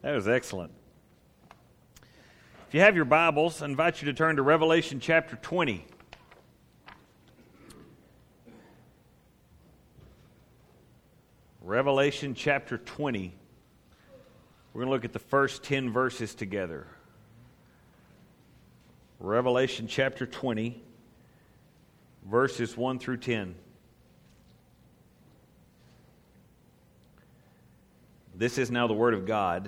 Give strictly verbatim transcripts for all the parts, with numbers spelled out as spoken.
That was excellent. If you have your Bibles, I invite you to turn to Revelation chapter twenty. Revelation chapter twenty. We're going to look at the first ten verses together. Revelation chapter twenty, verses one through ten. This is now the Word of God.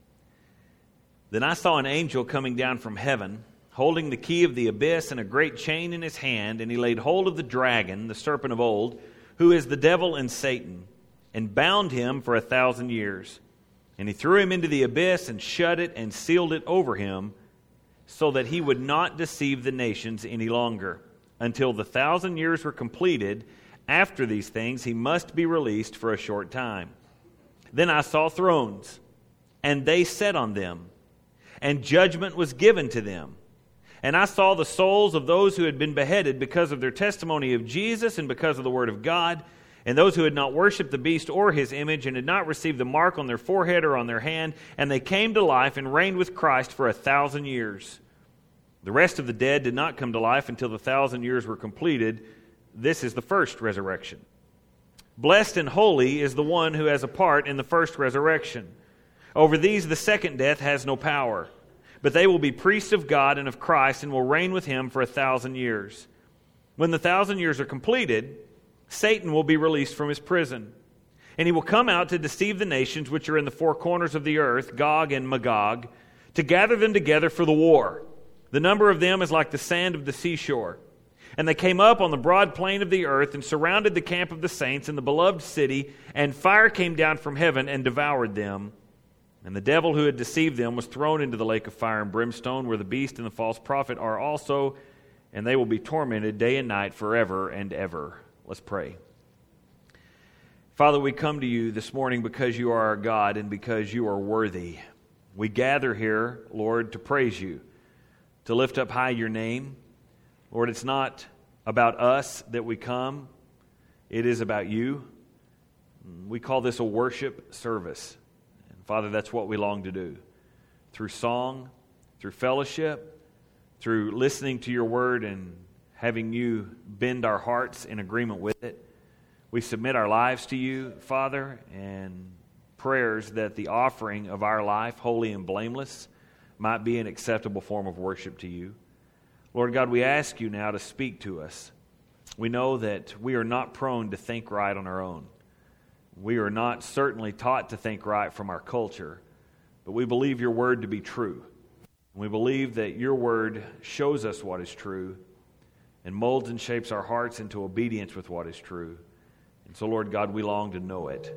Then I saw an angel coming down from heaven, holding the key of the abyss and a great chain in his hand, and he laid hold of the dragon, the serpent of old, who is the devil and Satan, and bound him for a thousand years. And he threw him into the abyss and shut it and sealed it over him, so that he would not deceive the nations any longer. Until the thousand years were completed, after these things he must be released for a short time. Then I saw thrones, and they sat on them, and judgment was given to them. And I saw the souls of those who had been beheaded because of their testimony of Jesus and because of the word of God, and those who had not worshipped the beast or his image and had not received the mark on their forehead or on their hand, and they came to life and reigned with Christ for a thousand years. The rest of the dead did not come to life until the thousand years were completed. This is the first resurrection. Blessed and holy is the one who has a part in the first resurrection. Over these the second death has no power, but they will be priests of God and of Christ and will reign with him for a thousand years. When the thousand years are completed, Satan will be released from his prison, and he will come out to deceive the nations which are in the four corners of the earth, Gog and Magog, to gather them together for the war. The number of them is like the sand of the seashore. And they came up on the broad plain of the earth and surrounded the camp of the saints in the beloved city, and fire came down from heaven and devoured them. And the devil who had deceived them was thrown into the lake of fire and brimstone, where the beast and the false prophet are also, and they will be tormented day and night forever and ever. Let's pray. Father, we come to you this morning because you are our God and because you are worthy. We gather here, Lord, to praise you, to lift up high your name. Lord, it's not about us that we come. It is about you. We call this a worship service. And Father, that's what we long to do. Through song, through fellowship, through listening to your word and having you bend our hearts in agreement with it. We submit our lives to you, Father, and prayers that the offering of our life, holy and blameless, might be an acceptable form of worship to you. Lord God, we ask you now to speak to us. We know that we are not prone to think right on our own. We are not certainly taught to think right from our culture, but we believe your word to be true. We believe that your word shows us what is true and molds and shapes our hearts into obedience with what is true. And so, Lord God, we long to know it.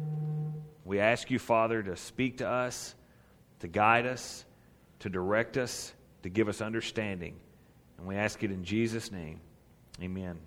We ask you, Father, to speak to us, to guide us, to direct us, to give us understanding. And we ask it in Jesus' name. Amen.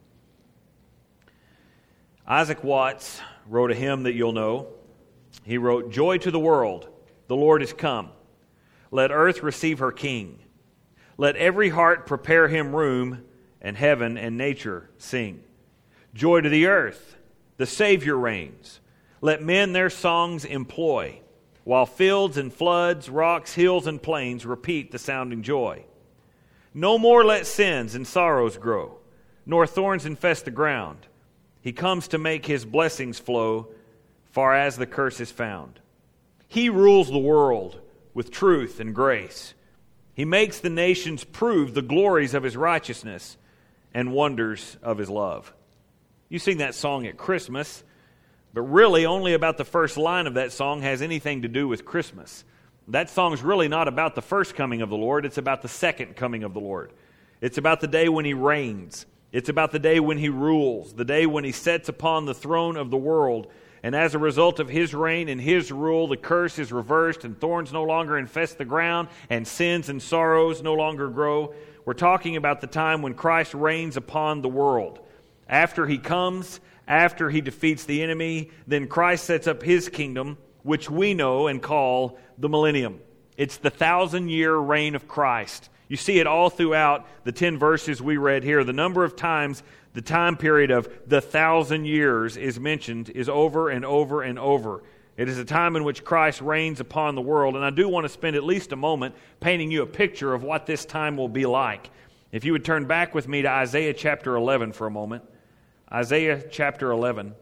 Isaac Watts wrote a hymn that you'll know. He wrote, "Joy to the world, the Lord is come. Let earth receive her King. Let every heart prepare him room, and heaven and nature sing. Joy to the earth, the Savior reigns. Let men their songs employ, while fields and floods, rocks, hills, and plains repeat the sounding joy. No more let sins and sorrows grow, nor thorns infest the ground. He comes to make his blessings flow, far as the curse is found. He rules the world with truth and grace. He makes the nations prove the glories of his righteousness and wonders of his love." You sing that song at Christmas, but really only about the first line of that song has anything to do with Christmas. That song's really not about the first coming of the Lord. It's about the second coming of the Lord. It's about the day when he reigns. It's about the day when he rules, the day when he sits upon the throne of the world. And as a result of his reign and his rule, the curse is reversed and thorns no longer infest the ground and sins and sorrows no longer grow. We're talking about the time when Christ reigns upon the world. After he comes, after he defeats the enemy, then Christ sets up his kingdom, which we know and call the millennium. It's the thousand-year reign of Christ. You see it all throughout the ten verses we read here. The number of times the time period of the thousand years is mentioned is over and over and over. It is a time in which Christ reigns upon the world, and I do want to spend at least a moment painting you a picture of what this time will be like. If you would turn back with me to Isaiah chapter eleven for a moment. Isaiah chapter eleven.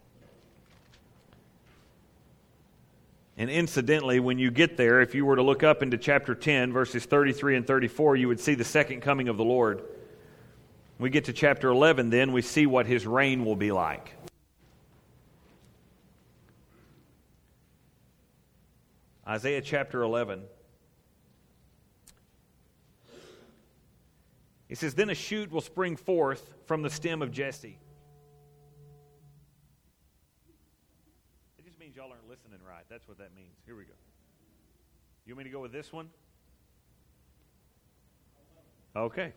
And incidentally, when you get there, if you were to look up into chapter ten, verses thirty-three and thirty-four, you would see the second coming of the Lord. When we get to chapter eleven, then, we see what His reign will be like. Isaiah chapter eleven. He says, "Then a shoot will spring forth from the stem of Jesse." It just means y'all aren't listening right. That's what that means. Here we go. You want me to go with this one? Okay.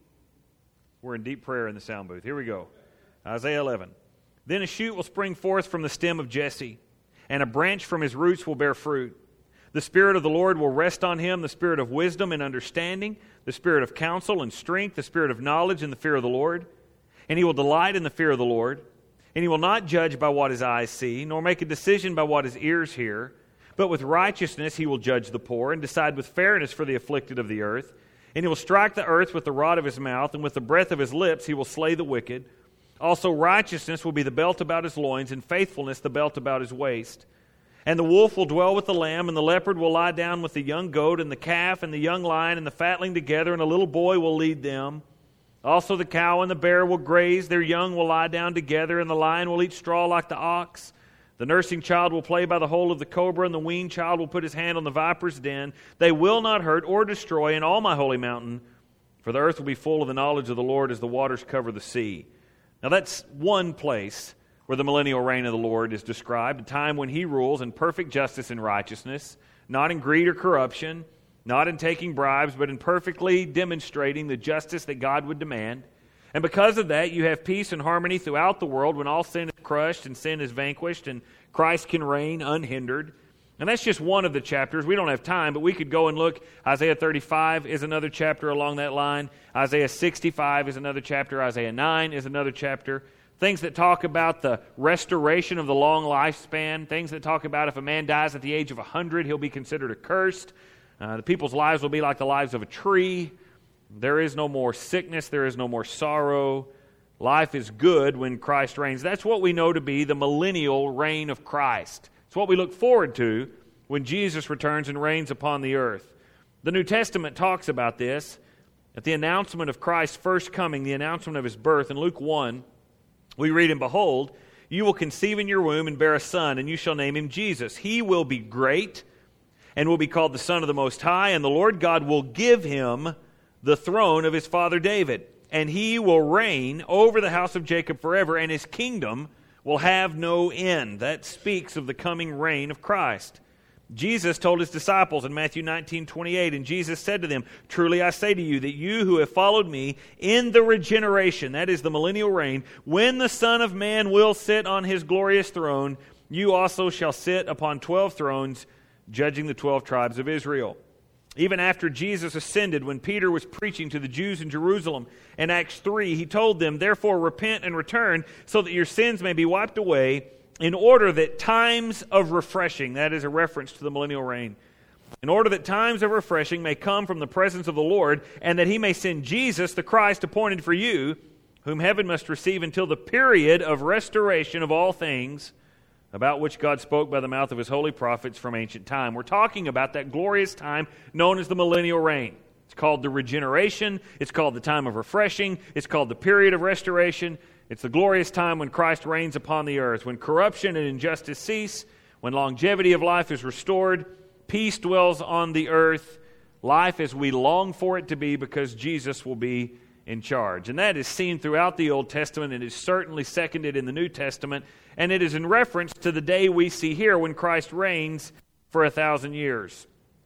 We're in deep prayer in the sound booth. Here we go. Isaiah eleven. "Then a shoot will spring forth from the stem of Jesse, and a branch from his roots will bear fruit. The Spirit of the Lord will rest on him, the Spirit of wisdom and understanding, the Spirit of counsel and strength, the Spirit of knowledge and the fear of the Lord. And he will delight in the fear of the Lord. And he will not judge by what his eyes see, nor make a decision by what his ears hear. But with righteousness he will judge the poor, and decide with fairness for the afflicted of the earth. And he will strike the earth with the rod of his mouth, and with the breath of his lips he will slay the wicked. Also righteousness will be the belt about his loins, and faithfulness the belt about his waist. And the wolf will dwell with the lamb, and the leopard will lie down with the young goat, and the calf and the young lion and the fatling together, and a little boy will lead them. Also the cow and the bear will graze, their young will lie down together, and the lion will eat straw like the ox. The nursing child will play by the hole of the cobra, and the weaned child will put his hand on the viper's den. They will not hurt or destroy in all my holy mountain, for the earth will be full of the knowledge of the Lord as the waters cover the sea." Now that's one place where the millennial reign of the Lord is described, a time when He rules in perfect justice and righteousness, not in greed or corruption, not in taking bribes, but in perfectly demonstrating the justice that God would demand. And because of that, you have peace and harmony throughout the world when all sin is crushed and sin is vanquished and Christ can reign unhindered. And that's just one of the chapters. We don't have time, but we could go and look. Isaiah thirty-five is another chapter along that line. Isaiah sixty-five is another chapter. Isaiah nine is another chapter. Things that talk about the restoration of the long lifespan. Things that talk about if a man dies at the age of one hundred, he'll be considered accursed. Uh, the people's lives will be like the lives of a tree. There is no more sickness. There is no more sorrow. Life is good when Christ reigns. That's what we know to be the millennial reign of Christ. It's what we look forward to when Jesus returns and reigns upon the earth. The New Testament talks about this at the announcement of Christ's first coming, the announcement of His birth. In Luke one, we read, "And behold, you will conceive in your womb and bear a son, and you shall name him Jesus. He will be great and will be called the Son of the Most High, and the Lord God will give him the throne of his father David. And he will reign over the house of Jacob forever, and his kingdom will have no end." That speaks of the coming reign of Christ. Jesus told His disciples in Matthew nineteen twenty-eight, and Jesus said to them, "Truly I say to you, that you who have followed me in the regeneration," that is the millennial reign, "when the Son of Man will sit on His glorious throne, you also shall sit upon twelve thrones, judging the twelve tribes of Israel." Even after Jesus ascended, when Peter was preaching to the Jews in Jerusalem, in Acts three, he told them, "Therefore repent and return, so that your sins may be wiped away, in order that times of refreshing," that is a reference to the millennial reign, "in order that times of refreshing may come from the presence of the Lord, and that He may send Jesus, the Christ, appointed for you, whom heaven must receive until the period of restoration of all things, about which God spoke by the mouth of His holy prophets from ancient time." We're talking about that glorious time known as the millennial reign. It's called the regeneration. It's called the time of refreshing. It's called the period of restoration. It's the glorious time when Christ reigns upon the earth, when corruption and injustice cease, when longevity of life is restored, peace dwells on the earth, life as we long for it to be, because Jesus will be in charge. And that is seen throughout the Old Testament, and is certainly seconded in the New Testament, and it is in reference to the day we see here when Christ reigns for a thousand years.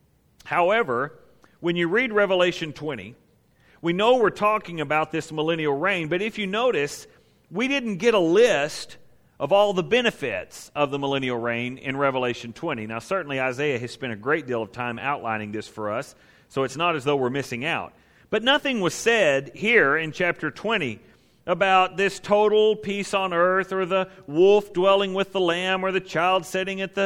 However, when you read Revelation twenty, we know we're talking about this millennial reign, but if you notice, we didn't get a list of all the benefits of the millennial reign in Revelation twenty. Now, certainly Isaiah has spent a great deal of time outlining this for us, so it's not as though we're missing out. But nothing was said here in chapter twenty about this total peace on earth, or the wolf dwelling with the lamb, or the child sitting at the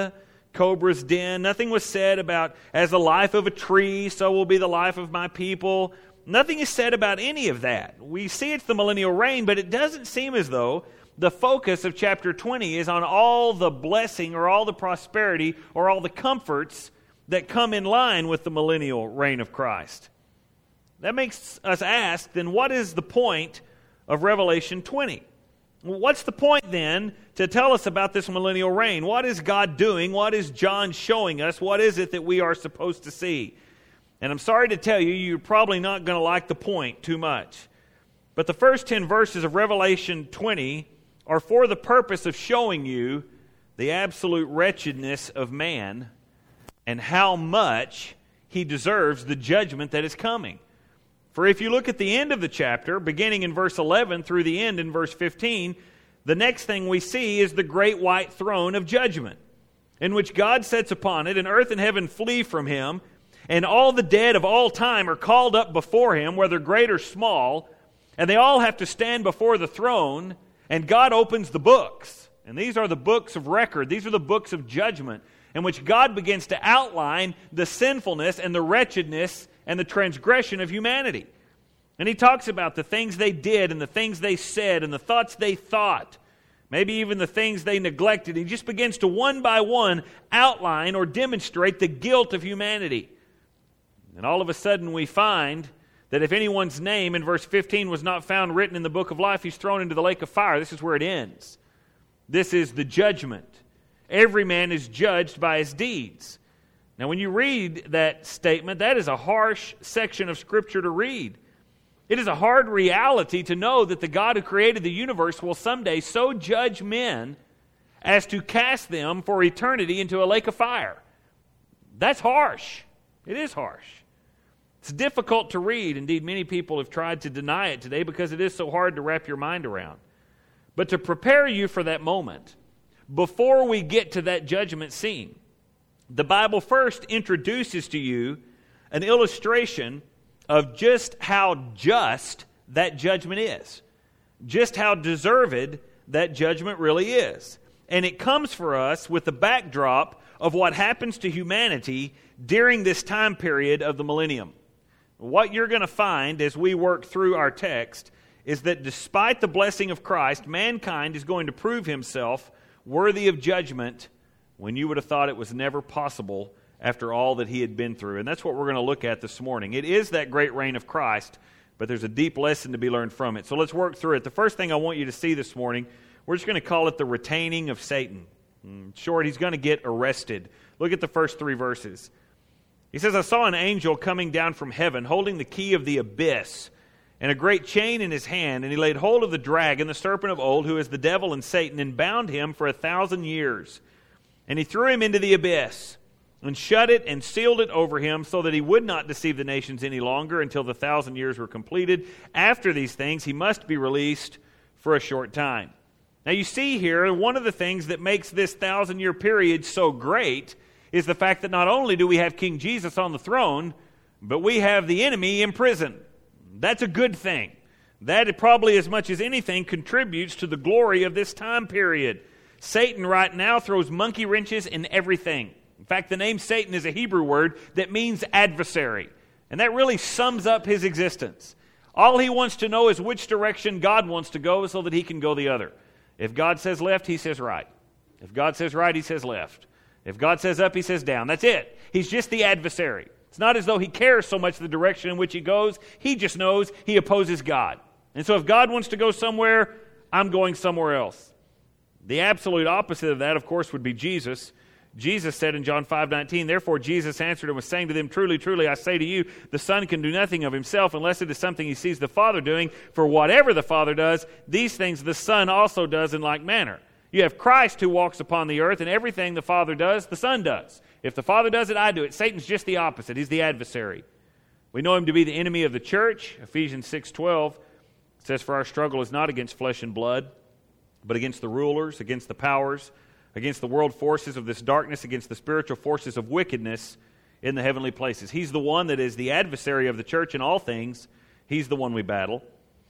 cobra's den. Nothing was said about, as the life of a tree, so will be the life of my people. Nothing is said about any of that. We see it's the millennial reign, but it doesn't seem as though the focus of chapter twenty is on all the blessing or all the prosperity or all the comforts that come in line with the millennial reign of Christ. That makes us ask, then what is the point of Revelation twenty? What's the point then to tell us about this millennial reign? What is God doing? What is John showing us? What is it that we are supposed to see? And I'm sorry to tell you, you're probably not going to like the point too much. But the first ten verses of Revelation twenty are for the purpose of showing you the absolute wretchedness of man and how much he deserves the judgment that is coming. For if you look at the end of the chapter, beginning in verse eleven through the end in verse fifteen, the next thing we see is the great white throne of judgment, in which God sits upon it, and earth and heaven flee from him, and all the dead of all time are called up before him, whether great or small, and they all have to stand before the throne, and God opens the books. And these are the books of record. These are the books of judgment, in which God begins to outline the sinfulness and the wretchedness and the transgression of humanity. And he talks about the things they did and the things they said and the thoughts they thought, maybe even the things they neglected. He just begins to one by one outline or demonstrate the guilt of humanity. And all of a sudden we find that if anyone's name in verse fifteen was not found written in the book of life, he's thrown into the lake of fire. This is where it ends. This is the judgment. Every man is judged by his deeds. Now, when you read that statement, that is a harsh section of Scripture to read. It is a hard reality to know that the God who created the universe will someday so judge men as to cast them for eternity into a lake of fire. That's harsh. It is harsh. It's difficult to read. Indeed, many people have tried to deny it today because it is so hard to wrap your mind around. But to prepare you for that moment, before we get to that judgment scene, the Bible first introduces to you an illustration of just how just that judgment is, just how deserved that judgment really is. And it comes for us with the backdrop of what happens to humanity during this time period of the millennium. What you're going to find as we work through our text is that despite the blessing of Christ, mankind is going to prove himself worthy of judgment when you would have thought it was never possible after all that he had been through. And that's what we're going to look at this morning. It is that great reign of Christ, but there's a deep lesson to be learned from it. So let's work through it. The first thing I want you to see this morning, we're just going to call it the retaining of Satan. In short, he's going to get arrested. Look at the first three verses. He says, I saw an angel coming down from heaven, holding the key of the abyss, and a great chain in his hand, and he laid hold of the dragon, the serpent of old, who is the devil and Satan, and bound him for a thousand years. And he threw him into the abyss, and shut it and sealed it over him, so that he would not deceive the nations any longer until the thousand years were completed. After these things, he must be released for a short time. Now you see here, one of the things that makes this thousand-year period so great is the fact that not only do we have King Jesus on the throne, but we have the enemy in prison. That's a good thing. That probably as much as anything contributes to the glory of this time period. Satan right now throws monkey wrenches in everything. In fact, the name Satan is a Hebrew word that means adversary. And that really sums up his existence. All he wants to know is which direction God wants to go so that he can go the other. If God says left, he says right. If God says right, he says left. If God says up, he says down. That's it. He's just the adversary. It's not as though he cares so much the direction in which he goes. He just knows he opposes God. And so if God wants to go somewhere, I'm going somewhere else. The absolute opposite of that, of course, would be Jesus. Jesus said in John five nineteen, therefore Jesus answered and was saying to them, truly, truly, I say to you, the Son can do nothing of himself unless it is something he sees the Father doing. For whatever the Father does, these things the Son also does in like manner. You have Christ who walks upon the earth, and everything the Father does, the Son does. If the Father does it, I do it. Satan's just the opposite. He's the adversary. We know him to be the enemy of the church. Ephesians six twelve says, for our struggle is not against flesh and blood, but against the rulers, against the powers, against the world forces of this darkness, against the spiritual forces of wickedness in the heavenly places. He's the one that is the adversary of the church in all things. He's the one we battle.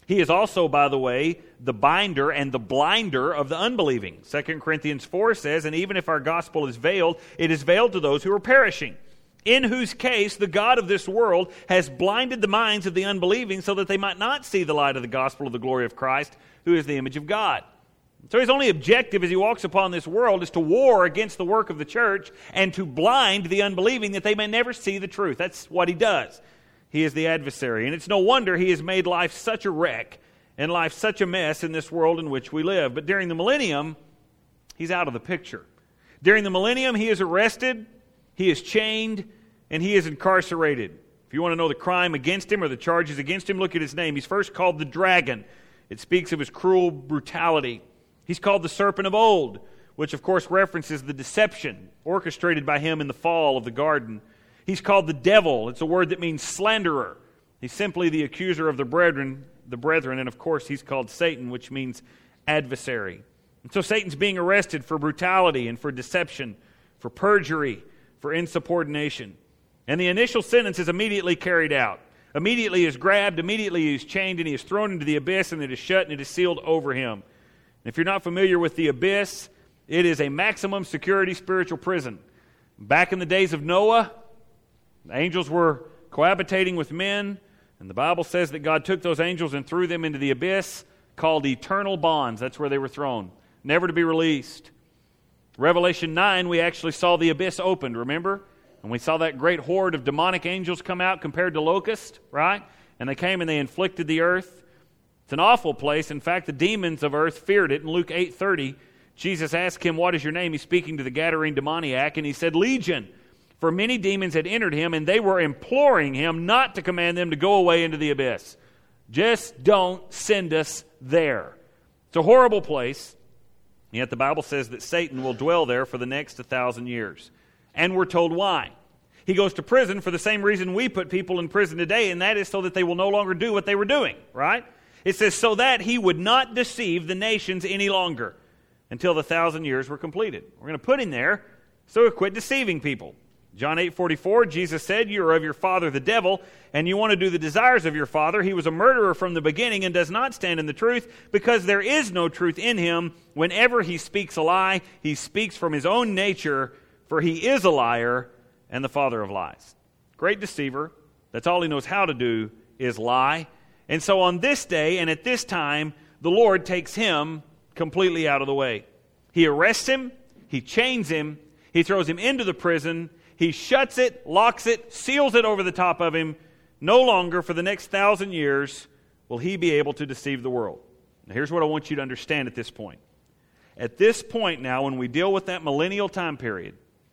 He is also, by the way, the binder and the blinder of the unbelieving. Second Corinthians four says, and even if our gospel is veiled, it is veiled to those who are perishing, in whose case the God of this world has blinded the minds of the unbelieving so that they might not see the light of the gospel of the glory of Christ, who is the image of God. So his only objective as he walks upon this world is to war against the work of the church and to blind the unbelieving that they may never see the truth. That's what he does. He is the adversary. And it's no wonder he has made life such a wreck and life such a mess in this world in which we live. But during the millennium, he's out of the picture. During the millennium, he is arrested, he is chained, and he is incarcerated. If you want to know the crime against him or the charges against him, look at his name. He's first called the dragon. It speaks of his cruel brutality. He's called the serpent of old, which of course references the deception orchestrated by him in the fall of the garden. He's called the devil. It's a word that means slanderer. He's simply the accuser of the brethren, the brethren, and of course he's called Satan, which means adversary. And so Satan's being arrested for brutality and for deception, for perjury, for insubordination. And the initial sentence is immediately carried out. Immediately he is grabbed, immediately he is chained, and he is thrown into the abyss, and it is shut and it is sealed over him. And if you're not familiar with the abyss, it is a maximum security spiritual prison. Back in the days of Noah, the angels were cohabitating with men, and the Bible says that God took those angels and threw them into the abyss called eternal bonds. That's where they were thrown, never to be released. Revelation nine, we actually saw the abyss opened, remember? And we saw that great horde of demonic angels come out compared to locusts, right? And they came and they inflicted the earth. It's an awful place. In fact, the demons of earth feared it. In Luke eight thirty, Jesus asked him, what is your name? He's speaking to the Gadarene demoniac, and he said, Legion. For many demons had entered him, and they were imploring him not to command them to go away into the abyss. Just don't send us there. It's a horrible place, yet the Bible says that Satan will dwell there for the next one thousand years. And we're told why. He goes to prison for the same reason we put people in prison today, and that is so that they will no longer do what they were doing, right? It says, so that he would not deceive the nations any longer until the thousand years were completed. We're going to put him there so he'll quit deceiving people. John eight forty-four, Jesus said, you are of your father the devil, and you want to do the desires of your father. He was a murderer from the beginning and does not stand in the truth, because there is no truth in him. Whenever he speaks a lie, he speaks from his own nature, for he is a liar and the father of lies. Great deceiver. That's all he knows how to do is lie. And so on this day and at this time, the Lord takes him completely out of the way. He arrests him, he chains him, he throws him into the prison, he shuts it, locks it, seals it over the top of him. No longer for the next thousand years will he be able to deceive the world. Now here's what I want you to understand at this point. At this point now, when we deal with that millennial time period,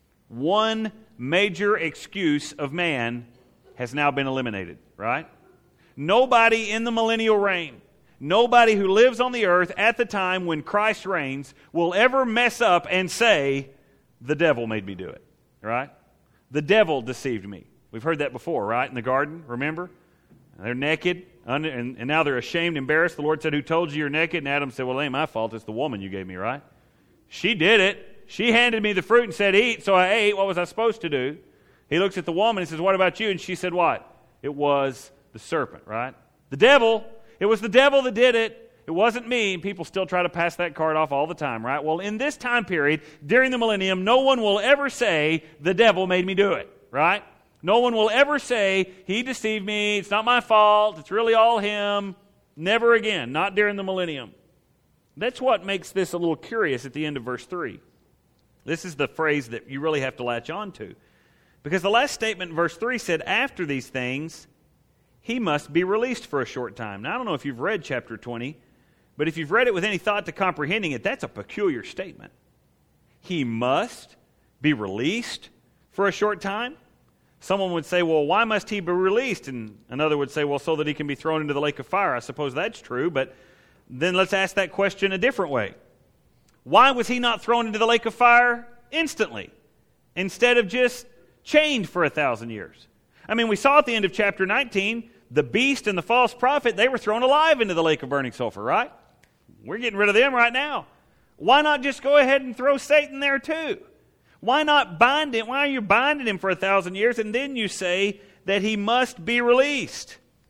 one major excuse of man has now been eliminated, right? Nobody in the millennial reign, nobody who lives on the earth at the time when Christ reigns will ever mess up and say, the devil made me do it, right? The devil deceived me. We've heard that before, right? In the garden, remember? They're naked, and, and now they're ashamed, embarrassed. The Lord said, who told you you're naked? And Adam said, well, it ain't my fault. It's the woman you gave me, right? She did it. She handed me the fruit and said, eat, so I ate. What was I supposed to do? He looks at the woman and says, what about you? And she said, what? It was the serpent, right? The devil. It was the devil that did it. It wasn't me. People still try to pass that card off all the time, right? Well, in this time period, during the millennium, no one will ever say, the devil made me do it, right? No one will ever say, he deceived me, it's not my fault, it's really all him. Never again, not during the millennium. That's what makes this a little curious at the end of verse three. This is the phrase that you really have to latch on to. Because the last statement in verse three said, after these things, he must be released for a short time. Now, I don't know if you've read chapter twenty, but if you've read it with any thought to comprehending it, that's a peculiar statement. He must be released for a short time? Someone would say, well, why must he be released? And another would say, well, so that he can be thrown into the lake of fire. I suppose that's true, but then let's ask that question a different way. Why was he not thrown into the lake of fire instantly, instead of just chained for a thousand years? I mean, we saw at the end of chapter nineteen, the beast and the false prophet, they were thrown alive into the lake of burning sulfur, right? We're getting rid of them right now. Why not just go ahead and throw Satan there too? Why not bind him? Why are you binding him for a thousand years and then you say that he must be released?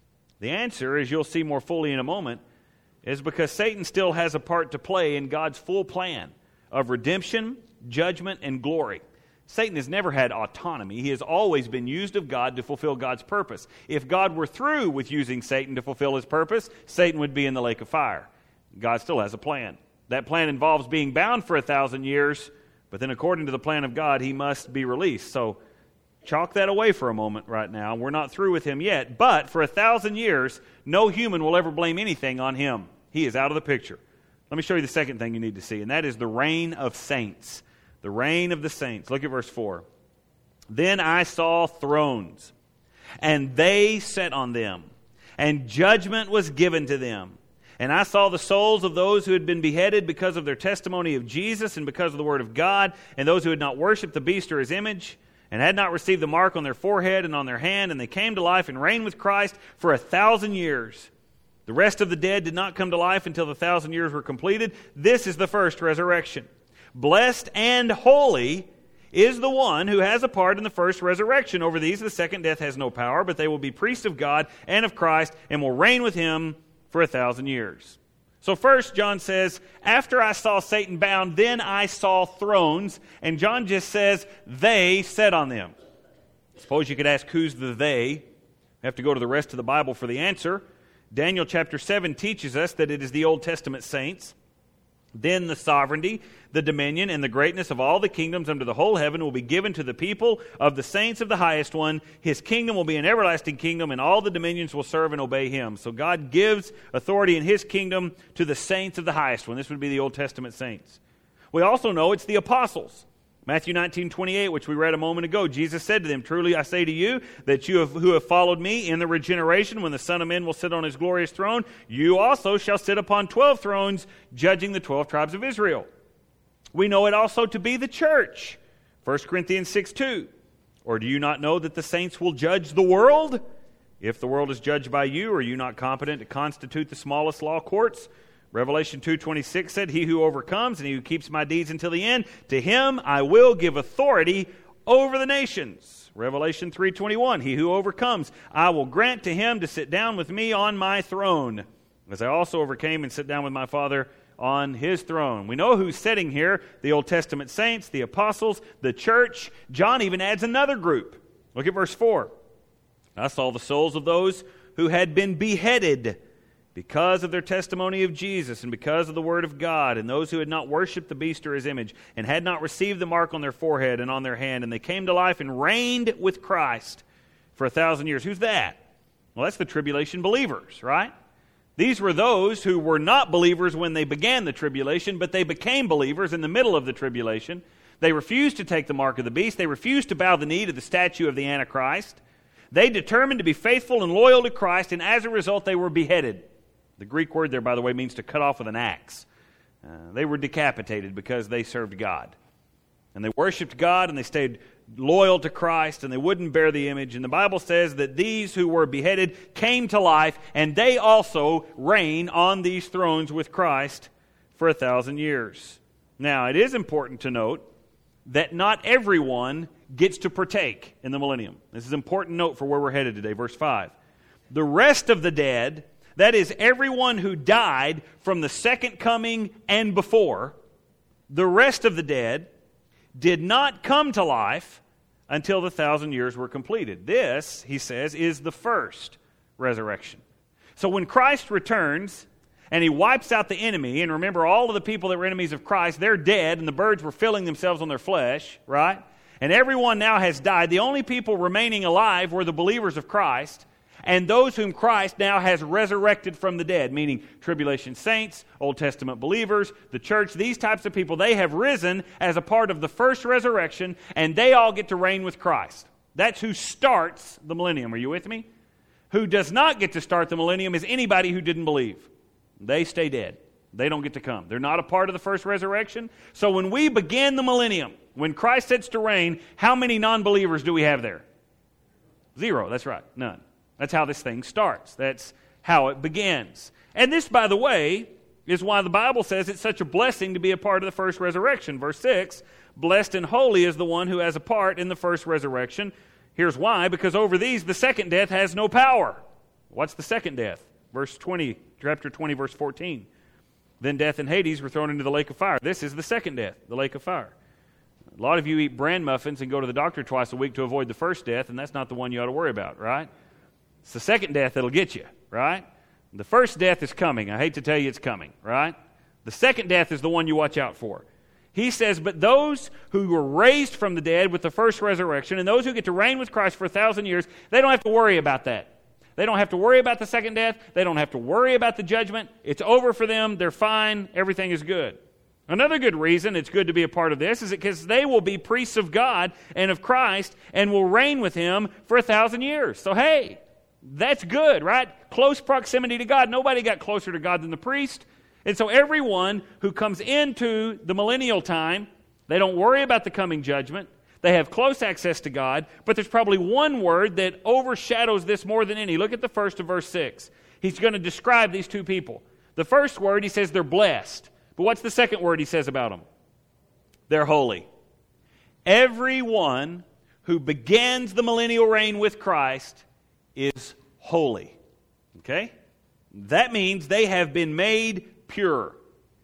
The answer, as you'll see more fully in a moment, is because Satan still has a part to play in God's full plan of redemption, judgment, and glory. Satan has never had autonomy. He has always been used of God to fulfill God's purpose. If God were through with using Satan to fulfill his purpose, Satan would be in the lake of fire. God still has a plan. That plan involves being bound for a thousand years, but then according to the plan of God, he must be released. So chalk that away for a moment right now. We're not through with him yet, but for a thousand years, no human will ever blame anything on him. He is out of the picture. Let me show you the second thing you need to see, and that is the reign of saints. The reign of the saints. Look at verse four. Then I saw thrones, and they sat on them, and judgment was given to them. And I saw the souls of those who had been beheaded because of their testimony of Jesus and because of the word of God, and those who had not worshipped the beast or his image, and had not received the mark on their forehead and on their hand, and they came to life and reigned with Christ for a thousand years. The rest of the dead did not come to life until the thousand years were completed. This is the first resurrection. Blessed and holy is the one who has a part in the first resurrection. Over these the second death has no power, but they will be priests of God and of Christ, and will reign with him for a thousand years. So first, John says, after I saw Satan bound, then I saw thrones. And John just says, they sat on them. Suppose you could ask, who's the they? You have to go to the rest of the Bible for the answer. Daniel chapter seven teaches us that it is the Old Testament saints. Then the sovereignty, the dominion, and the greatness of all the kingdoms under the whole heaven will be given to the people of the saints of the highest one. His kingdom will be an everlasting kingdom, and all the dominions will serve and obey him. So God gives authority in his kingdom to the saints of the highest one. This would be the Old Testament saints. We also know it's the apostles. Matthew nineteen twenty-eight, which we read a moment ago, Jesus said to them, truly I say to you, that you have, who have followed me in the regeneration, when the Son of Man will sit on his glorious throne, you also shall sit upon twelve thrones, judging the twelve tribes of Israel. We know it also to be the church. First Corinthians six two. Or do you not know that the saints will judge the world? If the world is judged by you, are you not competent to constitute the smallest law courts? Revelation two twenty-six said, he who overcomes and he who keeps my deeds until the end, to him I will give authority over the nations. Revelation three twenty-one, he who overcomes, I will grant to him to sit down with me on my throne, as I also overcame and sit down with my Father on his throne. We know who's sitting here, the Old Testament saints, the apostles, the church. John even adds another group. Look at verse four. I saw the souls of those who had been beheaded because of their testimony of Jesus and because of the word of God, and those who had not worshipped the beast or his image, and had not received the mark on their forehead and on their hand, and they came to life and reigned with Christ for a thousand years. Who's that? Well, that's the tribulation believers, right? These were those who were not believers when they began the tribulation, but they became believers in the middle of the tribulation. They refused to take the mark of the beast. They refused to bow the knee to the statue of the Antichrist. They determined to be faithful and loyal to Christ, and as a result, they were beheaded. The Greek word there, by the way, means to cut off with an axe. Uh, they were decapitated because they served God. And they worshiped God, and they stayed loyal to Christ, and they wouldn't bear the image. And the Bible says that these who were beheaded came to life, and they also reign on these thrones with Christ for a thousand years. Now, it is important to note that not everyone gets to partake in the millennium. This is an important note for where we're headed today. Verse five. The rest of the dead, that is, everyone who died from the second coming and before, the rest of the dead did not come to life until the thousand years were completed. This, he says, is the first resurrection. So when Christ returns and he wipes out the enemy, and remember all of the people that were enemies of Christ, they're dead, and the birds were filling themselves on their flesh, right? And everyone now has died. The only people remaining alive were the believers of Christ, and those whom Christ now has resurrected from the dead, meaning tribulation saints, Old Testament believers, the church, these types of people, they have risen as a part of the first resurrection, and they all get to reign with Christ. That's who starts the millennium. Are you with me? Who does not get to start the millennium is anybody who didn't believe. They stay dead. They don't get to come. They're not a part of the first resurrection. So when we begin the millennium, when Christ sits to reign, how many non-believers do we have there? Zero. That's right. None. That's how this thing starts. That's how it begins. And this, by the way, is why the Bible says it's such a blessing to be a part of the first resurrection. Verse six, blessed and holy is the one who has a part in the first resurrection. Here's why, because over these the second death has no power. What's the second death? Verse twenty, chapter twenty, verse fourteen. Then death and Hades were thrown into the lake of fire. This is the second death, the lake of fire. A lot of you eat bran muffins and go to the doctor twice a week to avoid the first death, and that's not the one you ought to worry about, right? It's the second death that'll get you, right? The first death is coming. I hate to tell you it's coming, right? The second death is the one you watch out for. He says, but those who were raised from the dead with the first resurrection, and those who get to reign with Christ for a thousand years, they don't have to worry about that. They don't have to worry about the second death. They don't have to worry about the judgment. It's over for them. They're fine. Everything is good. Another good reason it's good to be a part of this is because they will be priests of God and of Christ and will reign with Him for a thousand years. So, hey, that's good, right? Close proximity to God. Nobody got closer to God than the priest. And so everyone who comes into the millennial time, they don't worry about the coming judgment. They have close access to God, but there's probably one word that overshadows this more than any. Look at the first of verse six. He's going to describe these two people. The first word, he says they're blessed. But what's the second word he says about them? They're holy. Everyone who begins the millennial reign with Christ is holy. Okay? That means they have been made pure,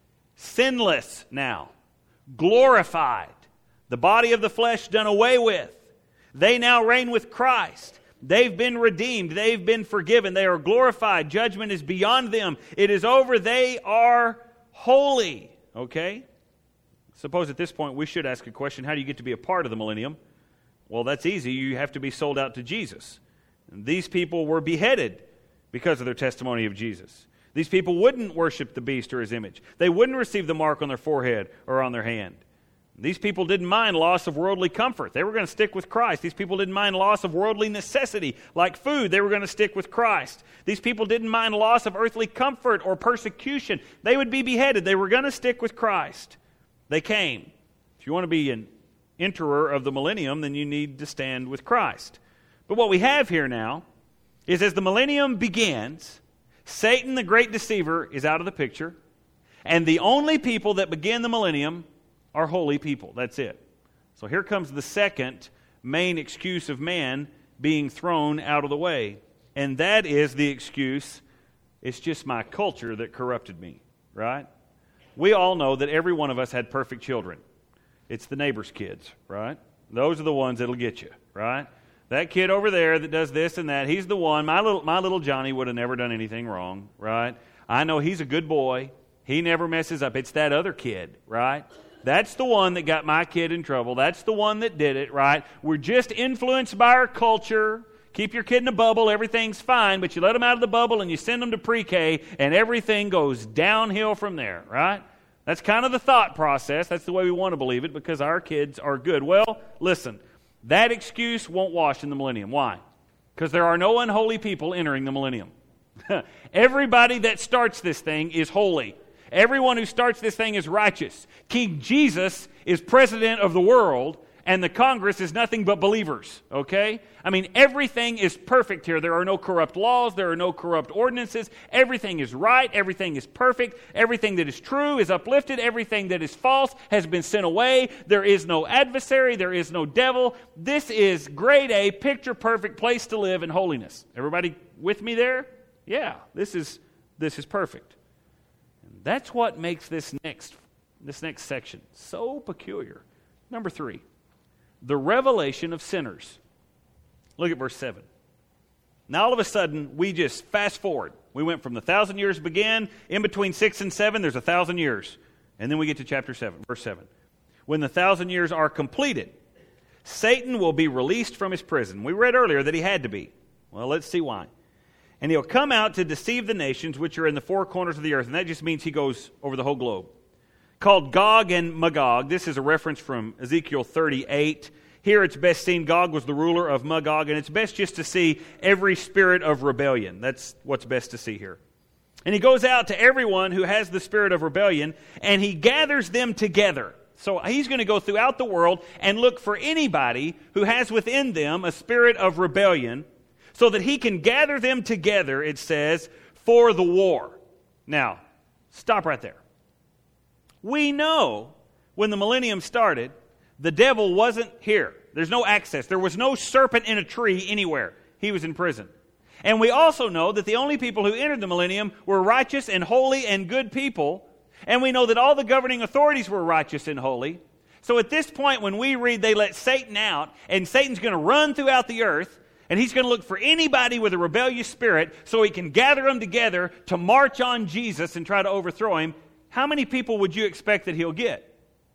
sinless now, glorified. The body of the flesh done away with. They now reign with Christ. They've been redeemed. They've been forgiven. They are glorified. Judgment is beyond them. It is over. They are holy. Okay? Suppose at this point we should ask a question. How do you get to be a part of the millennium? Well, that's easy. You have to be sold out to Jesus. And these people were beheaded because of their testimony of Jesus. These people wouldn't worship the beast or his image. They wouldn't receive the mark on their forehead or on their hand. These people didn't mind loss of worldly comfort. They were going to stick with Christ. These people didn't mind loss of worldly necessity, like food. They were going to stick with Christ. These people didn't mind loss of earthly comfort or persecution. They would be beheaded. They were going to stick with Christ. They came. If you want to be an enterer of the millennium, then you need to stand with Christ. But what we have here now is as the millennium begins, Satan, the great deceiver, is out of the picture, and the only people that begin the millennium are holy people. That's it. So here comes the second main excuse of man being thrown out of the way. And that is the excuse, it's just my culture that corrupted me, right? We all know that every one of us had perfect children. It's the neighbor's kids, right? Those are the ones that'll get you, right? That kid over there that does this and that, he's the one. My little, my little Johnny would have never done anything wrong, right? I know he's a good boy. He never messes up. It's that other kid, right? That's the one that got my kid in trouble. That's the one that did it, right? We're just influenced by our culture. Keep your kid in a bubble, everything's fine, but you let them out of the bubble and you send them to pre-K, and everything goes downhill from there, right? That's kind of the thought process. That's the way we want to believe it, because our kids are good. Well, listen, that excuse won't wash in the millennium. Why? Because there are no unholy people entering the millennium. Everybody that starts this thing is holy. Everyone who starts this thing is righteous. King Jesus is president of the world, and the Congress is nothing but believers, okay? I mean, everything is perfect here. There are no corrupt laws. There are no corrupt ordinances. Everything is right. Everything is perfect. Everything that is true is uplifted. Everything that is false has been sent away. There is no adversary. There is no devil. This is grade A, picture-perfect place to live in holiness. Everybody with me there? Yeah, this is this is perfect. That's what makes this next this next section so peculiar. Number three, the revelation of sinners. Look at verse seven. Now all of a sudden, we just fast forward. We went from the thousand years began, in between six and seven, there's a thousand years. And then we get to chapter seven, verse seven. When the thousand years are completed, Satan will be released from his prison. We read earlier that he had to be. Well, let's see why. And he'll come out to deceive the nations which are in the four corners of the earth. And that just means he goes over the whole globe. Called Gog and Magog. This is a reference from Ezekiel thirty-eight. Here it's best seen, Gog was the ruler of Magog. And it's best just to see every spirit of rebellion. That's what's best to see here. And he goes out to everyone who has the spirit of rebellion. And he gathers them together. So he's going to go throughout the world and look for anybody who has within them a spirit of rebellion, so that he can gather them together, it says, for the war. Now, stop right there. We know when the millennium started, the devil wasn't here. There's no access. There was no serpent in a tree anywhere. He was in prison. And we also know that the only people who entered the millennium were righteous and holy and good people. And we know that all the governing authorities were righteous and holy. So at this point when we read they let Satan out, and Satan's going to run throughout the earth, and he's going to look for anybody with a rebellious spirit so he can gather them together to march on Jesus and try to overthrow him, how many people would you expect that he'll get?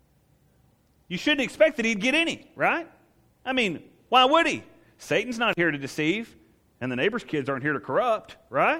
You shouldn't expect that he'd get any, right? I mean, why would he? Satan's not here to deceive, and the neighbor's kids aren't here to corrupt, right?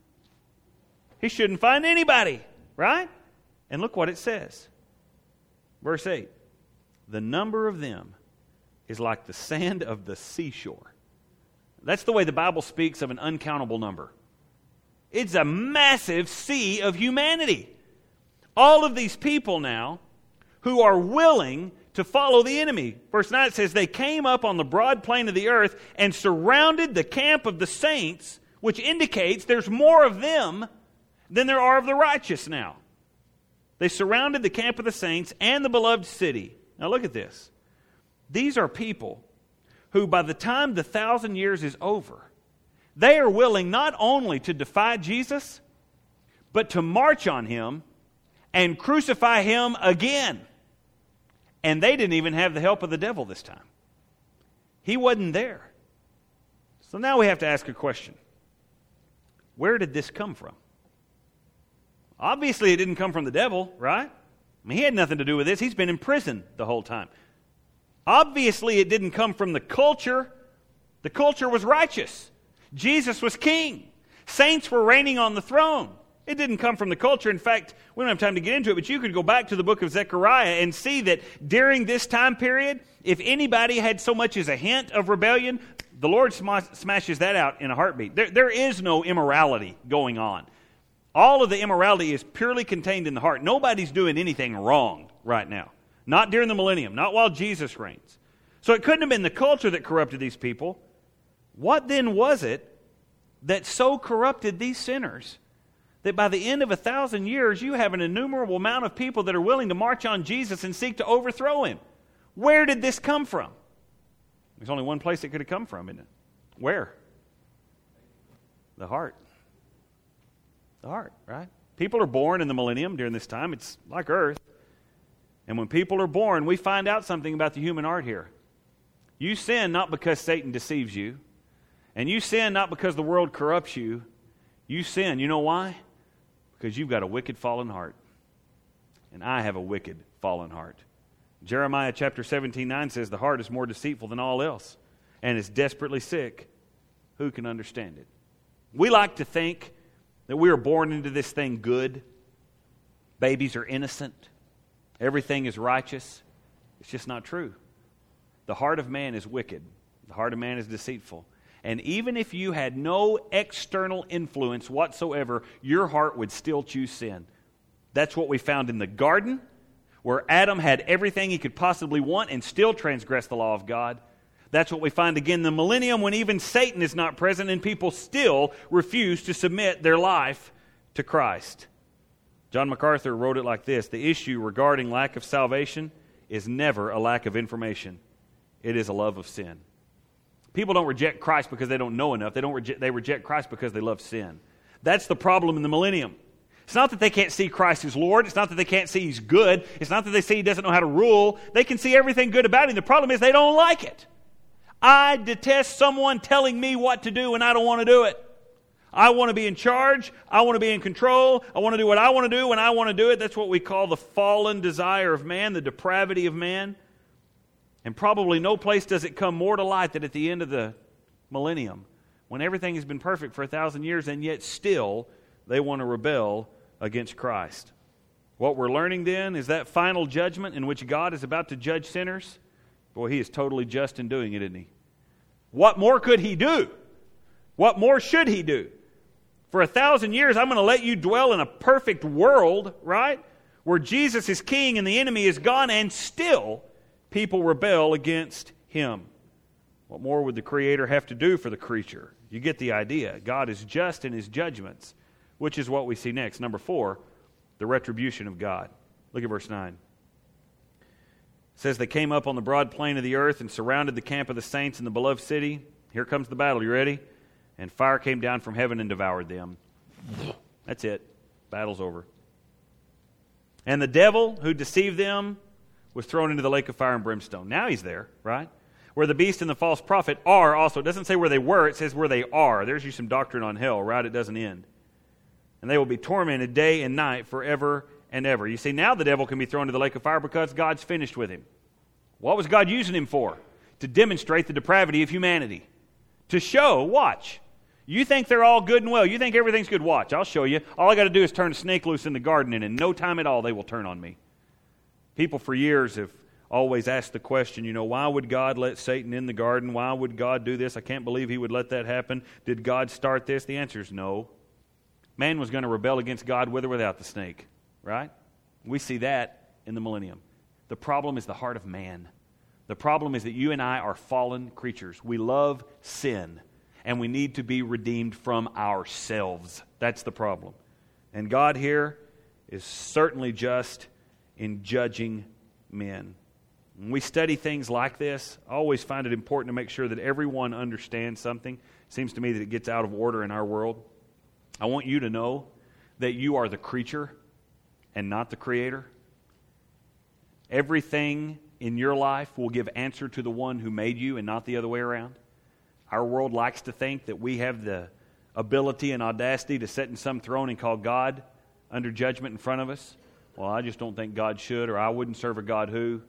He shouldn't find anybody, right? And look what it says. Verse eight. The number of them is like the sand of the seashore. That's the way the Bible speaks of an uncountable number. It's a massive sea of humanity. All of these people now who are willing to follow the enemy. Verse nine says, they came up on the broad plain of the earth and surrounded the camp of the saints, which indicates there's more of them than there are of the righteous now. They surrounded the camp of the saints and the beloved city. Now look at this. These are people who by the time the thousand years is over, they are willing not only to defy Jesus, but to march on him and crucify him again. And they didn't even have the help of the devil this time. He wasn't there. So now we have to ask a question. Where did this come from? Obviously it didn't come from the devil, right? I mean, he had nothing to do with this. He's been in prison the whole time. Obviously it didn't come from the culture. The culture was righteous. Jesus was king. Saints were reigning on the throne. It didn't come from the culture. In fact, we don't have time to get into it, but you could go back to the book of Zechariah and see that during this time period, if anybody had so much as a hint of rebellion, the Lord sm- smashes that out in a heartbeat. There, there is no immorality going on. All of the immorality is purely contained in the heart. Nobody's doing anything wrong right now. Not during the millennium, not while Jesus reigns. So it couldn't have been the culture that corrupted these people. What then was it that so corrupted these sinners that by the end of a thousand years you have an innumerable amount of people that are willing to march on Jesus and seek to overthrow him? Where did this come from? There's only one place it could have come from, isn't it? Where? The heart. The heart, right? People are born in the millennium during this time. It's like Earth. And when people are born, we find out something about the human heart here. You sin not because Satan deceives you. And you sin not because the world corrupts you. You sin, you know why? Because you've got a wicked, fallen heart. And I have a wicked, fallen heart. Jeremiah chapter seventeen nine says, the heart is more deceitful than all else, and is desperately sick. Who can understand it? We like to think that we are born into this thing good. Babies are innocent. Everything is righteous. It's just not true. The heart of man is wicked. The heart of man is deceitful. And even if you had no external influence whatsoever, your heart would still choose sin. That's what we found in the garden, where Adam had everything he could possibly want and still transgressed the law of God. That's what we find again in the millennium, when even Satan is not present and people still refuse to submit their life to Christ. John MacArthur wrote it like this: the issue regarding lack of salvation is never a lack of information. It is a love of sin. People don't reject Christ because they don't know enough. They don't reject, they reject Christ because they love sin. That's the problem in the millennium. It's not that they can't see Christ as Lord. It's not that they can't see He's good. It's not that they see He doesn't know how to rule. They can see everything good about Him. The problem is they don't like it. I detest someone telling me what to do and I don't want to do it. I want to be in charge. I want to be in control. I want to do what I want to do when I want to do it. That's what we call the fallen desire of man, the depravity of man. And probably no place does it come more to light than at the end of the millennium, when everything has been perfect for a thousand years and yet still they want to rebel against Christ. What we're learning then is that final judgment in which God is about to judge sinners. Boy, He is totally just in doing it, isn't He? What more could He do? What more should He do? For a thousand years, I'm going to let you dwell in a perfect world, right? Where Jesus is king and the enemy is gone, and still people rebel against Him. What more would the Creator have to do for the creature? You get the idea. God is just in His judgments, which is what we see next. Number four, the retribution of God. Look at verse nine. It says, they came up on the broad plain of the earth and surrounded the camp of the saints in the beloved city. Here comes the battle. You ready? and fire came down from heaven and devoured them. That's it. Battle's over. And the devil who deceived them was thrown into the lake of fire and brimstone. Now he's there, right? Where the beast and the false prophet are also. It doesn't say where they were, it says where they are. There's you some doctrine on hell, right? It doesn't end. And they will be tormented day and night forever and ever. You see, now the devil can be thrown into the lake of fire because God's finished with him. What was God using him for? To demonstrate the depravity of humanity. To show, watch. You think they're all good and well. You think everything's good. Watch, I'll show you. All I got to do is turn a snake loose in the garden, and in no time at all they will turn on me. People for years have always asked the question, you know, why would God let Satan in the garden? Why would God do this? I can't believe he would let that happen. Did God start this? The answer is no. Man was going to rebel against God with or without the snake, right? We see that in the millennium. The problem is the heart of man. The problem is that you and I are fallen creatures. We love sin, and we need to be redeemed from ourselves. That's the problem. And God here is certainly just in judging men. When we study things like this, I always find it important to make sure that everyone understands something. It seems to me that it gets out of order in our world. I want you to know that you are the creature and not the creator. Everything in your life will give answer to the one who made you and not the other way around. Our world likes to think that we have the ability and audacity to sit in some throne and call God under judgment in front of us. Well, I just don't think God should, or I wouldn't serve a God who.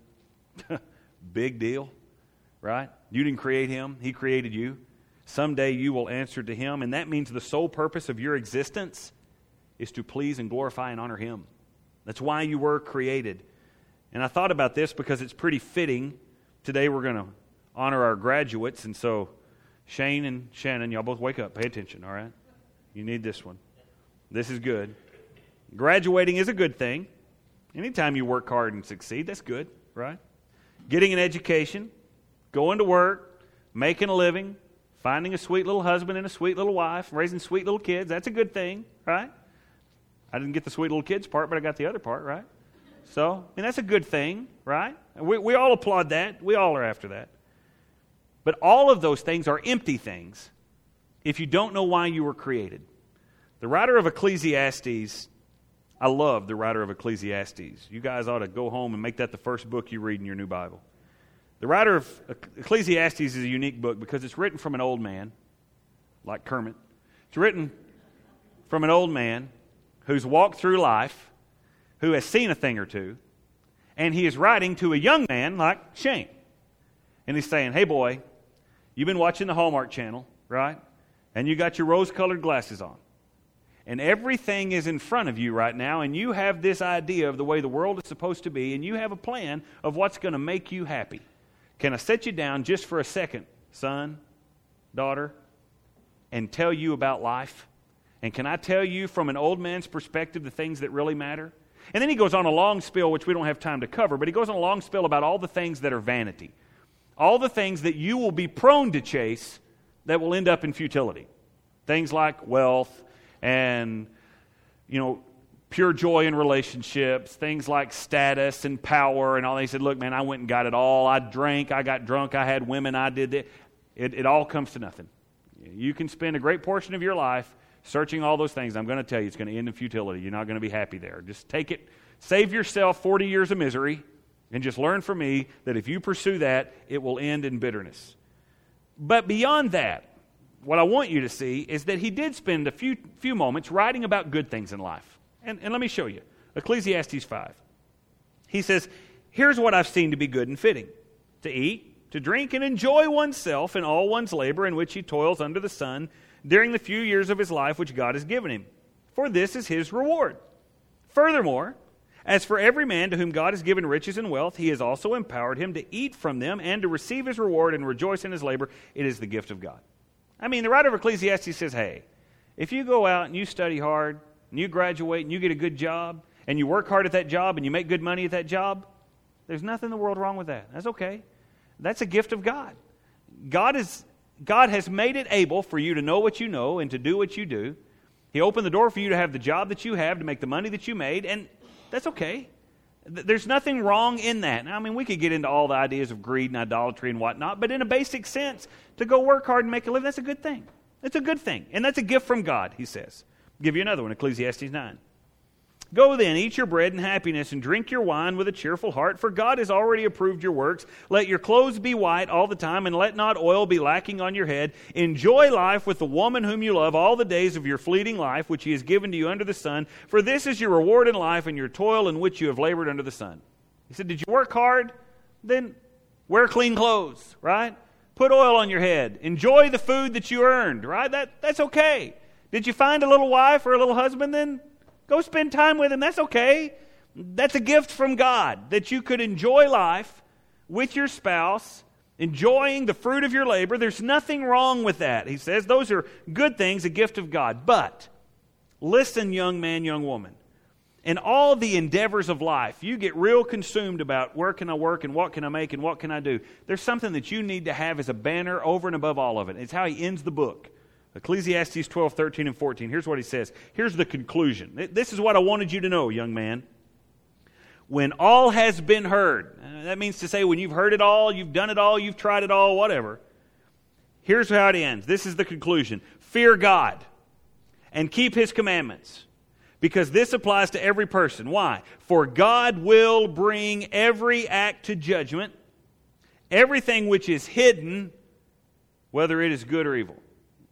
Big deal, right? You didn't create him. He created you. Someday you will answer to him, and that means the sole purpose of your existence is to please and glorify and honor him. That's why you were created. And I thought about this because it's pretty fitting. Today we're going to honor our graduates, and so Shane and Shannon, y'all both wake up. Pay attention, all right? You need this one. This is good. Graduating is a good thing. Anytime you work hard and succeed, that's good, right? Getting an education, going to work, making a living, finding a sweet little husband and a sweet little wife, raising sweet little kids, that's a good thing, right? I didn't get the sweet little kids part, but I got the other part, right? So, I mean, that's a good thing, right? We, we all applaud that. We all are after that. But all of those things are empty things if you don't know why you were created. The writer of Ecclesiastes, I love the writer of Ecclesiastes. You guys ought to go home and make that the first book you read in your new Bible. The writer of Ecclesiastes is a unique book because it's written from an old man, like Kermit. It's written from an old man who's walked through life, who has seen a thing or two, and he is writing to a young man like Shane. And he's saying, hey boy, you've been watching the Hallmark Channel, right? And you got your rose-colored glasses on. And everything is in front of you right now, and you have this idea of the way the world is supposed to be, and you have a plan of what's going to make you happy. Can I set you down just for a second, son, daughter, and tell you about life? And can I tell you from an old man's perspective the things that really matter? And then he goes on a long spiel, which we don't have time to cover, but he goes on a long spiel about all the things that are vanity. All the things that you will be prone to chase that will end up in futility. Things like wealth and, you know, pure joy in relationships, things like status and power and all. He said, look, man, I went and got it all. I drank, I got drunk, I had women, I did it. It, it all comes to nothing. You can spend a great portion of your life searching all those things. I'm going to tell you, it's going to end in futility. You're not going to be happy there. Just take it, save yourself forty years of misery, and just learn from me that if you pursue that, it will end in bitterness. But beyond that, what I want you to see is that he did spend a few few moments writing about good things in life. And, and let me show you. Ecclesiastes five. He says, here's what I've seen to be good and fitting. To eat, to drink, and enjoy oneself in all one's labor in which he toils under the sun during the few years of his life which God has given him. For this is his reward. Furthermore, as for every man to whom God has given riches and wealth, he has also empowered him to eat from them and to receive his reward and rejoice in his labor. It is the gift of God. I mean, the writer of Ecclesiastes says, hey, if you go out and you study hard, and you graduate, and you get a good job, and you work hard at that job, and you make good money at that job, there's nothing in the world wrong with that. That's okay. That's a gift of God. God is, God has made it able for you to know what you know and to do what you do. He opened the door for you to have the job that you have, to make the money that you made, and that's okay. There's nothing wrong in that. Now, I mean, we could get into all the ideas of greed and idolatry and whatnot, but in a basic sense, to go work hard and make a living, that's a good thing. It's a good thing. And that's a gift from God, he says. I'll give you another one, Ecclesiastes nine. Go then, eat your bread in happiness, and drink your wine with a cheerful heart, for God has already approved your works. Let your clothes be white all the time, and let not oil be lacking on your head. Enjoy life with the woman whom you love all the days of your fleeting life, which he has given to you under the sun. For this is your reward in life, and your toil in which you have labored under the sun. He said, did you work hard? Then wear clean clothes, right? Put oil on your head. Enjoy the food that you earned, right? That, that's okay. Did you find a little wife or a little husband? Then go spend time with him. That's okay. That's a gift from God, that you could enjoy life with your spouse, enjoying the fruit of your labor. There's nothing wrong with that. He says those are good things, a gift of God. But listen, young man, young woman. In all the endeavors of life, you get real consumed about where can I work and what can I make and what can I do. There's something that you need to have as a banner over and above all of it. It's how he ends the book. Ecclesiastes twelve, thirteen, and fourteen. Here's what he says. Here's the conclusion. This is what I wanted you to know, young man. When all has been heard, that means to say when you've heard it all, you've done it all, you've tried it all, whatever. Here's how it ends. This is the conclusion. Fear God and keep his commandments. Because this applies to every person. Why? For God will bring every act to judgment, everything which is hidden, whether it is good or evil.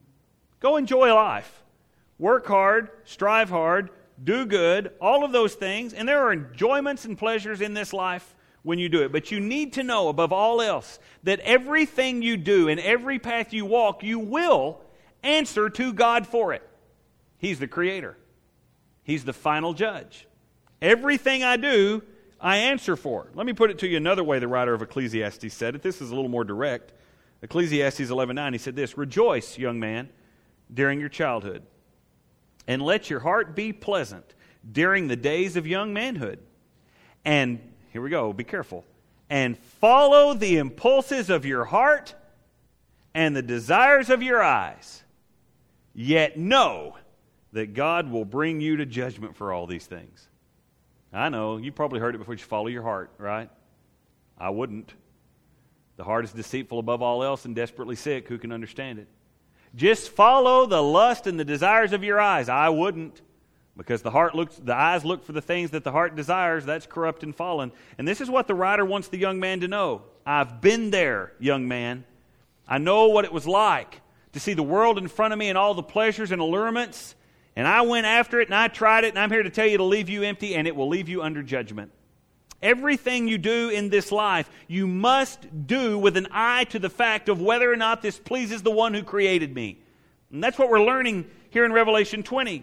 Go enjoy life. Work hard, strive hard, do good, all of those things. And there are enjoyments and pleasures in this life when you do it. But you need to know above all else that everything you do and every path you walk, you will answer to God for it. He's the Creator. He's the final judge. Everything I do, I answer for. Let me put it to you another way the writer of Ecclesiastes said it. This is a little more direct. Ecclesiastes eleven nine, he said this, Rejoice, young man, during your childhood, and let your heart be pleasant during the days of young manhood. And, here we go, be careful, and follow the impulses of your heart and the desires of your eyes. Yet know that God will bring you to judgment for all these things. I know, you probably heard it before. You follow your heart, right? I wouldn't. The heart is deceitful above all else and desperately sick. Who can understand it? Just follow the lust and the desires of your eyes. I wouldn't. Because the heart looks, the eyes look for the things that the heart desires. That's corrupt and fallen. And this is what the writer wants the young man to know. I've been there, young man. I know what it was like to see the world in front of me and all the pleasures and allurements. And I went after it, and I tried it, and I'm here to tell you to leave you empty, and it will leave you under judgment. Everything you do in this life, you must do with an eye to the fact of whether or not this pleases the one who created me. And that's what we're learning here in Revelation twenty.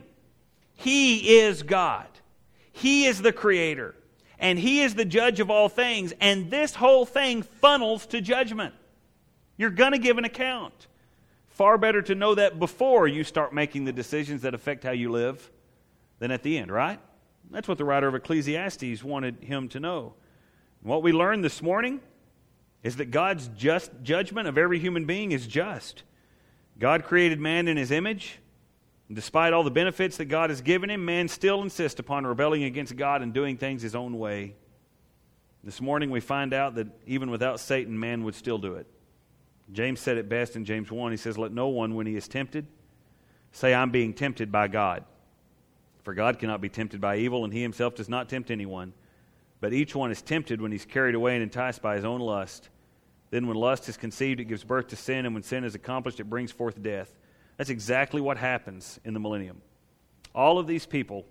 He is God. He is the Creator. And He is the judge of all things. And this whole thing funnels to judgment. You're going to give an account. Far better to know that before you start making the decisions that affect how you live than at the end, right? That's what the writer of Ecclesiastes wanted him to know. And what we learned this morning is that God's just judgment of every human being is just. God created man in His image. And despite all the benefits that God has given him, man still insists upon rebelling against God and doing things his own way. This morning we find out that even without Satan, man would still do it. James said it best in James one. He says, let no one, when he is tempted, say, I'm being tempted by God. For God cannot be tempted by evil, and He Himself does not tempt anyone. But each one is tempted when he's carried away and enticed by his own lust. Then when lust is conceived, it gives birth to sin, and when sin is accomplished, it brings forth death. That's exactly what happens in the millennium. All of these people,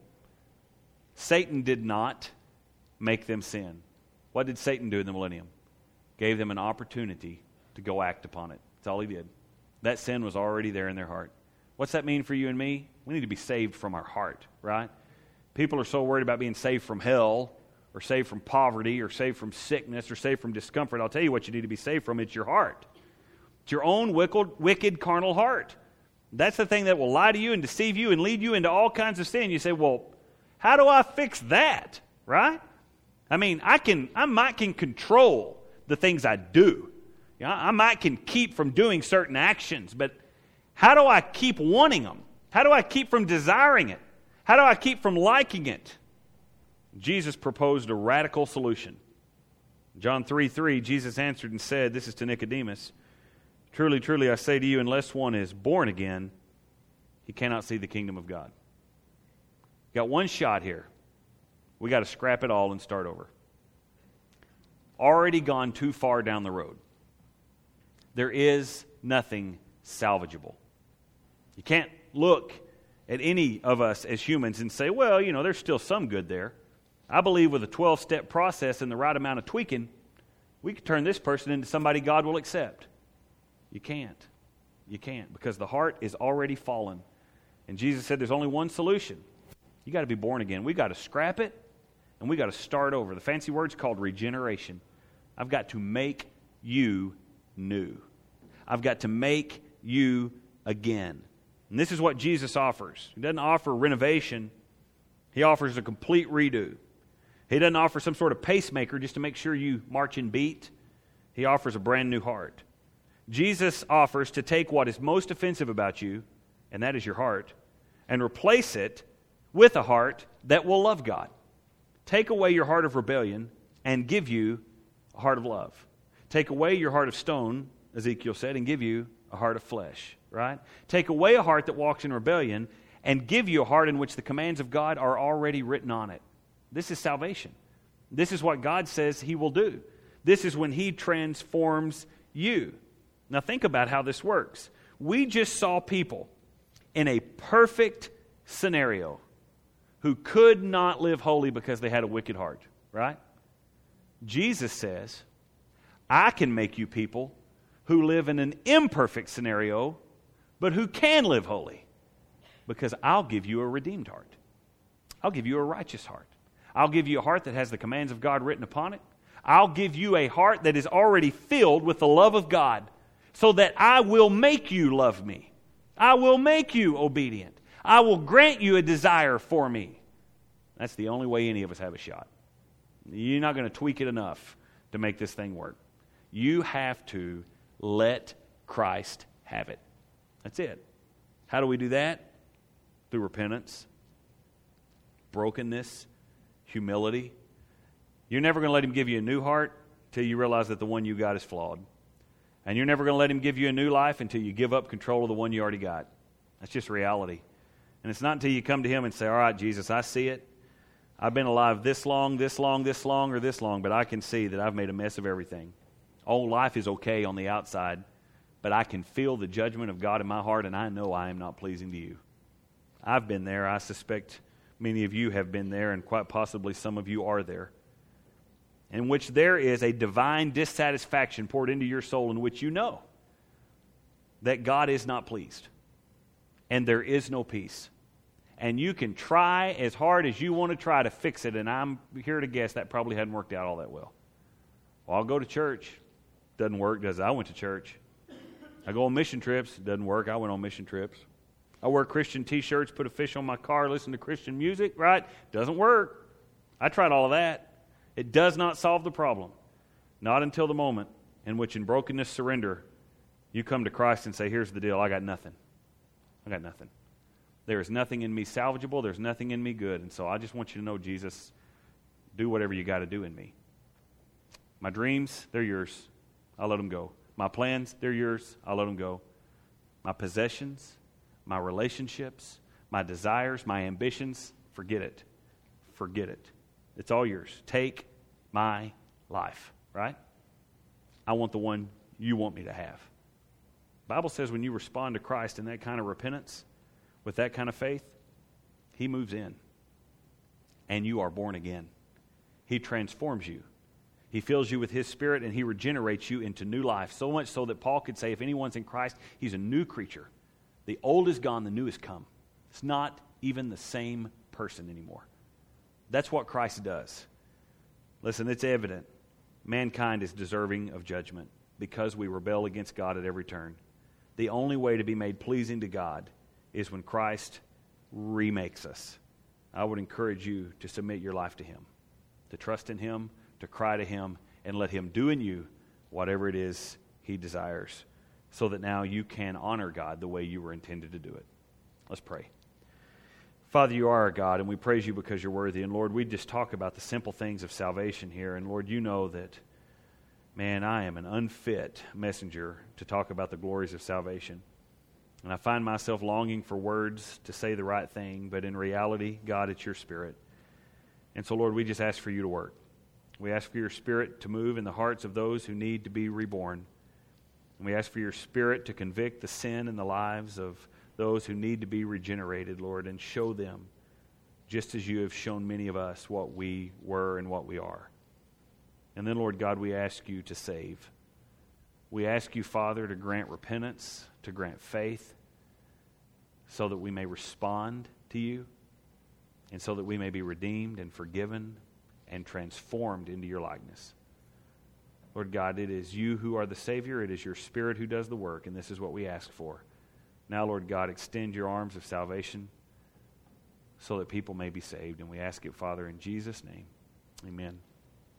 Satan did not make them sin. What did Satan do in the millennium? Gave them an opportunity to go act upon it. That's all he did. That sin was already there in their heart. What's that mean for you and me? We need to be saved from our heart, right? People are so worried about being saved from hell, or saved from poverty, or saved from sickness, or saved from discomfort. I'll tell you what you need to be saved from. It's your heart. It's your own wicked, wicked carnal heart. That's the thing that will lie to you and deceive you and lead you into all kinds of sin. You say, well, how do I fix that, right? I mean, I can, I might can control the things I do. You know, I might can keep from doing certain actions, but how do I keep wanting them? How do I keep from desiring it? How do I keep from liking it? Jesus proposed a radical solution. John three three, Jesus answered and said, this is to Nicodemus, Truly, truly, I say to you, unless one is born again, he cannot see the kingdom of God. Got one shot here. We got to scrap it all and start over. Already gone too far down the road. There is nothing salvageable. You can't look at any of us as humans and say, well, you know, there's still some good there. I believe with a twelve-step process and the right amount of tweaking, we could turn this person into somebody God will accept. You can't. You can't, because the heart is already fallen. And Jesus said there's only one solution. You got to be born again. We got to scrap it, and we got to start over. The fancy word's called regeneration. I've got to make you new. I've got to make you again. And this is what Jesus offers. He doesn't offer renovation. He offers a complete redo. He doesn't offer some sort of pacemaker just to make sure you march and beat. He offers a brand new heart. Jesus offers to take what is most offensive about you, and that is your heart, and replace it with a heart that will love God. Take away your heart of rebellion and give you a heart of love. Take away your heart of stone, Ezekiel said, and give you a heart of flesh, right? Take away a heart that walks in rebellion and give you a heart in which the commands of God are already written on it. This is salvation. This is what God says He will do. This is when He transforms you. Now think about how this works. We just saw people in a perfect scenario who could not live holy because they had a wicked heart, right? Jesus says, I can make you people who live in an imperfect scenario, but who can live holy, because I'll give you a redeemed heart. I'll give you a righteous heart. I'll give you a heart that has the commands of God written upon it. I'll give you a heart that is already filled with the love of God, so that I will make you love me. I will make you obedient. I will grant you a desire for me. That's the only way any of us have a shot. You're not going to tweak it enough to make this thing work. You have to let Christ have it. That's it. How do we do that? Through repentance, brokenness, humility. You're never going to let Him give you a new heart until you realize that the one you got is flawed. And you're never going to let Him give you a new life until you give up control of the one you already got. That's just reality. And it's not until you come to Him and say, all right, Jesus, I see it. I've been alive this long, this long, this long, or this long, but I can see that I've made a mess of everything. All life is okay on the outside, but I can feel the judgment of God in my heart, and I know I am not pleasing to you. I've been there. I suspect many of you have been there, and quite possibly some of you are there, in which there is a divine dissatisfaction poured into your soul in which you know that God is not pleased, and there is no peace. And you can try as hard as you want to try to fix it, and I'm here to guess that probably hadn't worked out all that well. Well, I'll go to church. Doesn't work, does it? I went to church. I go on mission trips. Doesn't work. I went on mission trips. I wear Christian t-shirts, put a fish on my car, listen to Christian music, right? Doesn't work. I tried all of that. It does not solve the problem. Not until the moment in which in brokenness surrender, you come to Christ and say, here's the deal, I got nothing. I got nothing. There is nothing in me salvageable, there's nothing in me good, and so I just want you to know, Jesus, do whatever you got to do in me. My dreams, they're yours. I'll let them go. My plans, they're yours. I'll let them go. My possessions, my relationships, my desires, my ambitions, forget it. Forget it. It's all yours. Take my life, right? I want the one you want me to have. The Bible says when you respond to Christ in that kind of repentance, with that kind of faith, He moves in. And you are born again. He transforms you. He fills you with His Spirit, and He regenerates you into new life. So much so that Paul could say, if anyone's in Christ, he's a new creature. The old is gone, the new has come. It's not even the same person anymore. That's what Christ does. Listen, it's evident. Mankind is deserving of judgment because we rebel against God at every turn. The only way to be made pleasing to God is when Christ remakes us. I would encourage you to submit your life to Him, to trust in Him, to cry to Him, and let Him do in you whatever it is He desires, so that now you can honor God the way you were intended to do it. Let's pray. Father, you are our God, and we praise you because you're worthy. And Lord, we just talk about the simple things of salvation here. And Lord, you know that man, I am an unfit messenger to talk about the glories of salvation. And I find myself longing for words to say the right thing, but in reality, God, it's your Spirit. And so, Lord, we just ask for you to work. We ask for your Spirit to move in the hearts of those who need to be reborn. And we ask for your Spirit to convict the sin in the lives of those who need to be regenerated, Lord, and show them, just as you have shown many of us, what we were and what we are. And then, Lord God, we ask you to save. We ask you, Father, to grant repentance, to grant faith, so that we may respond to you, and so that we may be redeemed and forgiven and transformed into your likeness. Lord God, it is you who are the Savior. It is your Spirit who does the work, and this is what we ask for. Now, Lord God, extend your arms of salvation so that people may be saved. And we ask it, Father, in Jesus' name. Amen.